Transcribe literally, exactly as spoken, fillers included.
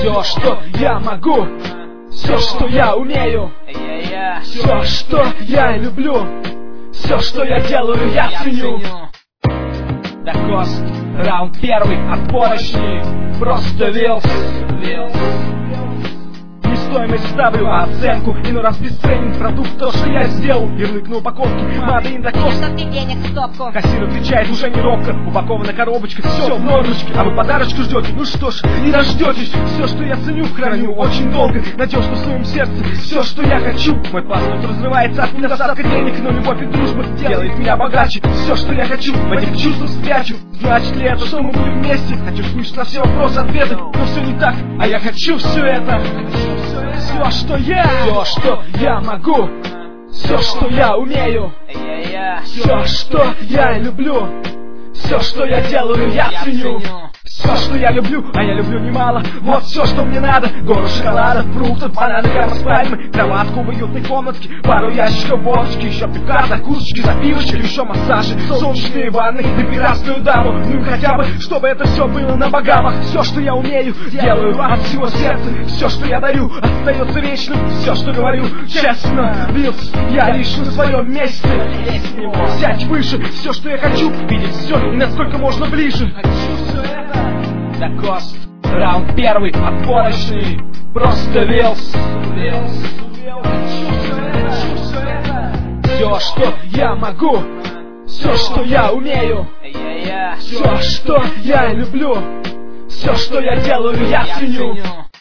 Все, что я могу, все, что я умею, все, что я люблю, все, что я делаю, я ценю. Дакост, раунд первый, отборочный, просто вилс. Не стоимость ставлю, а оценку. Иной раз бесценен продукт, то, что я сделал. Ярлык на упаковке, Made in Дакост. денег в стопку. Кассир отвечает, уже не робко. Упакована коробочка, все в норочке. А вы подарочку ждете, ну что ж, не дождетесь. Все, что я ценю, храню очень долго. Надежно в своем сердце, все, что я хочу. Мой паспорт разрывается от недостатка денег, но любовь и дружба делает меня богаче. Все, что я хочу, в этих чувствах спрячу. Значит ли это, что мы будем вместе? Хочу слышать на все вопросы ответы, но все не так, а я хочу все это. Все, что я, все, что я могу, все, что я умею, все, что я люблю, все, что я делаю, я ценю. Все, что я люблю, а я люблю немало. Вот все, что мне надо. Гору шоколада, фруктов, бананы, прямо с пальмы. Кроватку в уютной комнатке, пару ящиков водочки, еще пивка, закусочки, запивочки, еще массажи, солнечные ванны, на прекрасную даму. Ну и хотя бы, чтобы это все было на богамах. Все, что я умею, делаю от всего сердца. Все, что я дарю, остается вечным. Все, что говорю, честно, Вилс, я лишь на своем месте. Сядь выше, все, что я хочу, видеть все и насколько можно ближе. Дакост, раунд первый, отборочный, просто вилс. Все, что я могу, все, что я умею, все, что я люблю, все, что я делаю, я ценю.